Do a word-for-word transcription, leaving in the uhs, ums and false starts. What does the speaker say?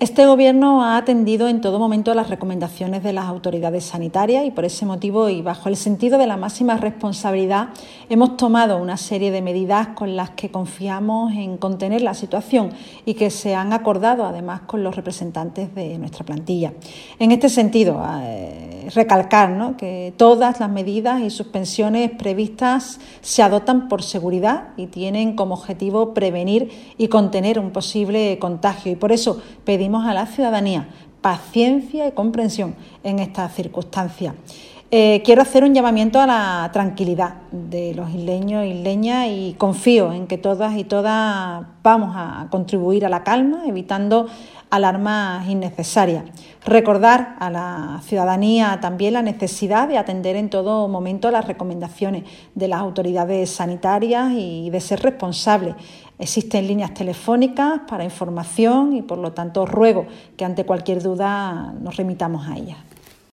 Este Gobierno ha atendido en todo momento a las recomendaciones de las autoridades sanitarias y por ese motivo y bajo el sentido de la máxima responsabilidad hemos tomado una serie de medidas con las que confiamos en contener la situación y que se han acordado además con los representantes de nuestra plantilla. En este sentido, eh, recalcar ¿no? que todas las medidas y suspensiones previstas se adoptan por seguridad y tienen como objetivo prevenir y contener un posible contagio y por eso pedimos a la ciudadanía paciencia y comprensión en estas circunstancias. Eh, quiero hacer un llamamiento a la tranquilidad de los isleños e isleñas y confío en que todas y todas vamos a contribuir a la calma, evitando alarmas innecesarias. Recordar a la ciudadanía también la necesidad de atender en todo momento las recomendaciones de las autoridades sanitarias y de ser responsables. Existen líneas telefónicas para información y, por lo tanto, ruego que ante cualquier duda nos remitamos a ellas.